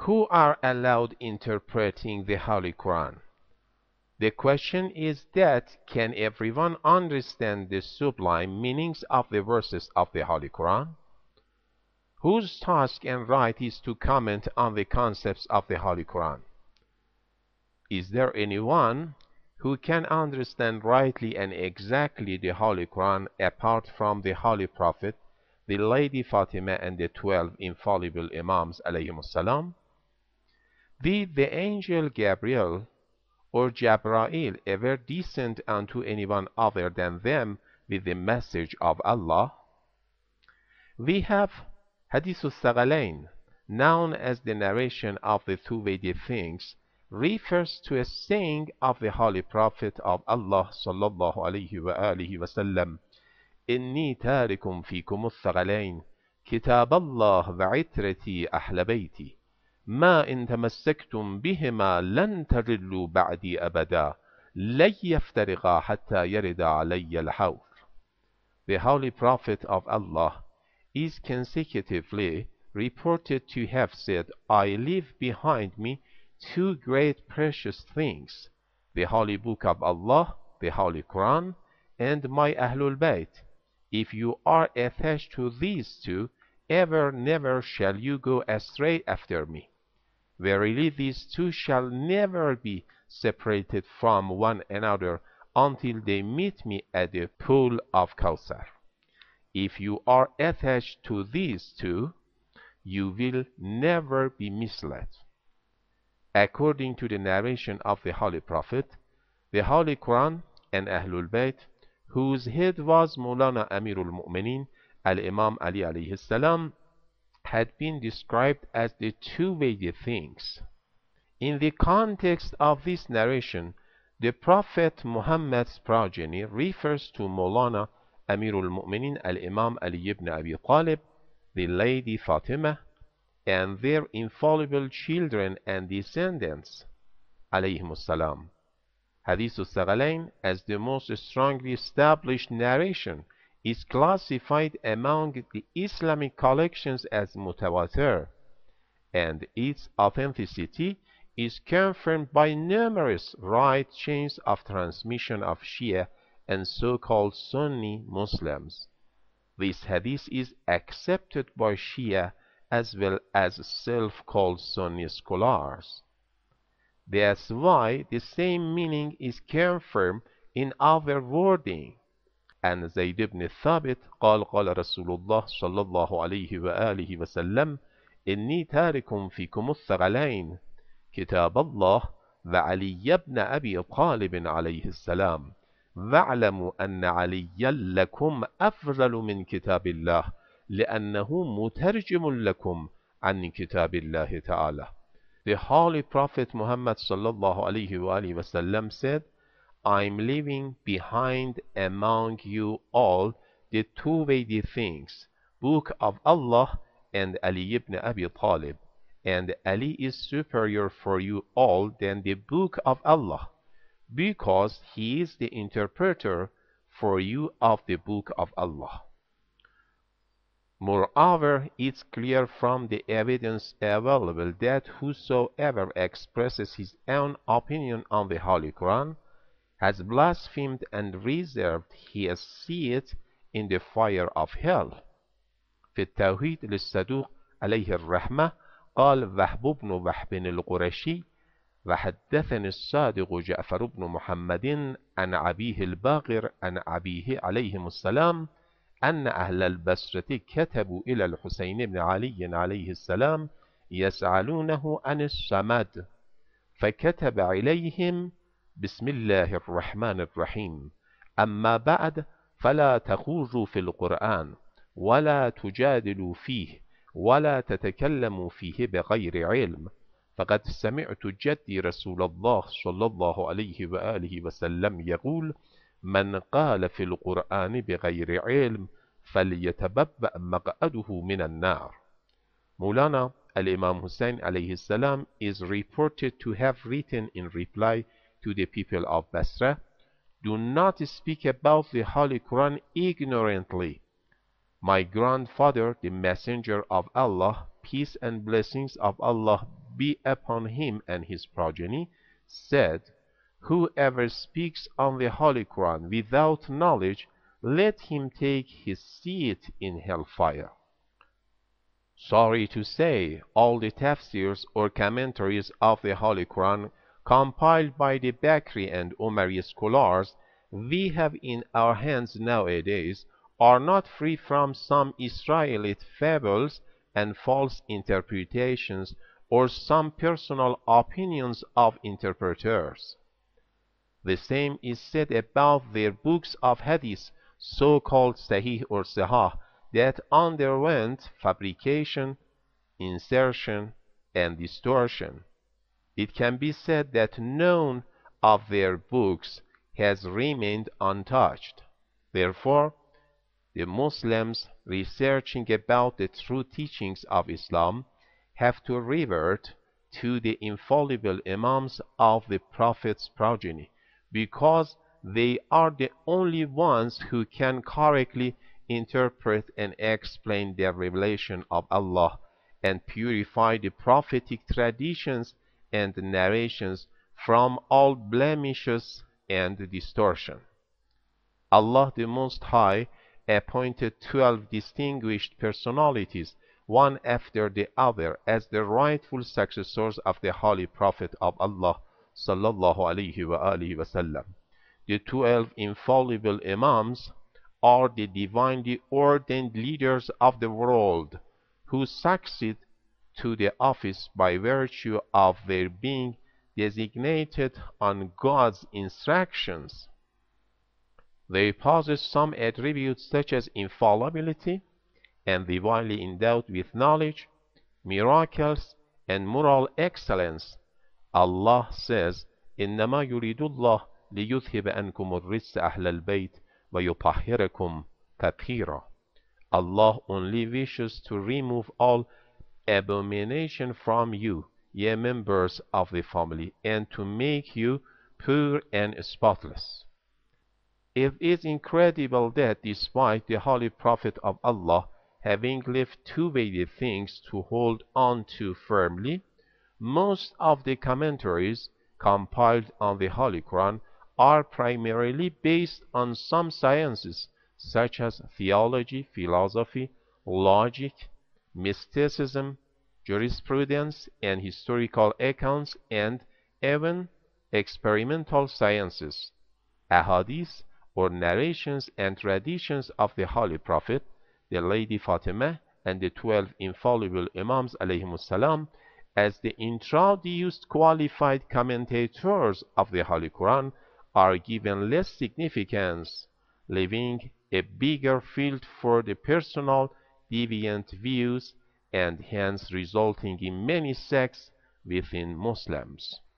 who are allowed interpreting the Holy Quran. The question is that can everyone understand the sublime meanings of the verses of the Holy Quran? Whose task and right is to comment on the concepts of the Holy Quran? Is there anyone who can understand rightly and exactly the Holy Quran apart from the Holy Prophet, the Lady Fatima, and the 12 infallible Imams alayhimus salam? Did the angel Gabriel or Jabrail ever descend unto anyone other than them with the message of Allah? We have Hadith al-Thaqalain, known as the narration of the two weighty things, refers to a saying of the Holy Prophet of Allah sallallahu alayhi wa alihi wa sallam, إني تارك فيكم الثقلين كتاب الله وعترتي أهل بيتي ما إن تمسكتم بهما لن تضلوا بعدي أبدا لن يفترقا حتى يرد علي الحوض. The Holy Prophet of Allah is consecutively reported to have said, I leave behind me two great precious things, the Holy Book of Allah, the Holy Quran, and my Ahlul Bayt. If you are attached to these two, ever never shall you go astray after me. Verily these two shall never be separated from one another until they meet me at the pool of Kawthar. If you are attached to these two, you will never be misled. According to the narration of the Holy Prophet, the Holy Quran and Ahlul Bayt, whose head was Maulana Amirul Mu'minin al-Imam Ali alayhi salam, had been described as the two weighty things. In the context of this narration, the Prophet Muhammad's progeny refers to Maulana Amirul Mu'minin al-Imam Ali ibn Abi Talib, the Lady Fatima, and their infallible children and descendants, alayhimus salam. Hadith al-Thaqalain, as the most strongly established narration, is classified among the Islamic collections as mutawatir, and its authenticity is confirmed by numerous right chains of transmission of Shia and so-called Sunni Muslims. This hadith is accepted by Shia as well as self-called Sunni scholars. That's why the same meaning is confirmed in other wording. And Zayd ibn Thabit قال قال رسول الله صلى الله عليه وآله وسلم إني تارك فيكم الثقلين كتاب الله وعلي بن أبي طالب عليه السلام واعلموا أن عليا لكم أفضل من كتاب الله لأنه مترجم لكم عن كتاب الله تعالى. The Holy Prophet Muhammad sallallahu alayhi wa sallam said, I'm leaving behind among you all the two weighty things, Book of Allah and Ali ibn Abi Talib, and Ali is superior for you all than the Book of Allah, because he is the interpreter for you of the Book of Allah. Moreover, it's clear from the evidence available that whosoever expresses his own opinion on the Holy Quran has blasphemed and reserved his seat in the fire of hell. في التوحيد للصدوق عليه الرحمة قال وهب بن وهب القرشي وحدثني الصادق جعفر بن محمد عن أبيه الباقر عن أبيه عليهم السلام أن أهل البصرة كتبوا إلى الحسين بن علي عليه السلام يسألونه عن الصمد فكتب عليهم بسم الله الرحمن الرحيم أما بعد فلا تخوضوا في القرآن ولا تجادلوا فيه ولا تتكلموا فيه بغير علم فقد سمعت جدي رسول الله صلى الله عليه وآله وسلم يقول من قال في القرآن بغير علم فليتبوأ مقعده من النار. Maulana al-Imam Hussein alayhi salam is reported to have written in reply to the people of Basra, do not speak about the Holy Quran ignorantly. My grandfather, the messenger of Allah, peace and blessings of Allah be upon him and his progeny, said, "Whoever speaks on the Holy Quran without knowledge, let him take his seat in hellfire." Sorry to say, all the tafsirs or commentaries of the Holy Quran compiled by the Bakri and Umayyad scholars we have in our hands nowadays are not free from some Israelite fables and false interpretations or some personal opinions of interpreters. The same is said about their books of hadith, so-called Sahih or Sahih, that underwent fabrication, insertion, and distortion. It can be said that none of their books has remained untouched. Therefore, the Muslims researching about the true teachings of Islam have to revert to the infallible Imams of the Prophet's progeny, because they are the only ones who can correctly interpret and explain the revelation of Allah and purify the prophetic traditions and narrations from all blemishes and distortion. Allah the Most High appointed 12 distinguished personalities, one after the other, as the rightful successors of the Holy Prophet of Allah sallallahu alaihi wasallam. The 12 infallible Imams are the divinely ordained leaders of the world, who succeed to the office by virtue of their being designated on God's instructions. They possess some attributes such as infallibility, and divinely endowed with knowledge, miracles, and moral excellence. Allah says, إِنَّمَا يُرِيدُ اللَّهُ لِيُذْهِبَ عَنْكُمُ الرِّجْسَ أَهْلَ الْبَيْتِ وَيُطَهِّرَكُمْ تَطْهِيرًا. Allah only wishes to remove all abomination from you, ye members of the family, and to make you pure and spotless. It is incredible that despite the Holy Prophet of Allah having left two weighty things to hold on to firmly, most of the commentaries compiled on the Holy Quran are primarily based on some sciences such as theology, philosophy, logic, mysticism, jurisprudence, and historical accounts, and even experimental sciences. Ahadith, or narrations and traditions of the Holy Prophet, the Lady Fatima, and the 12 infallible Imams alayhimussalam, as the introduced qualified commentators of the Holy Quran, are given less significance, leaving a bigger field for the personal deviant views, and hence resulting in many sects within Muslims.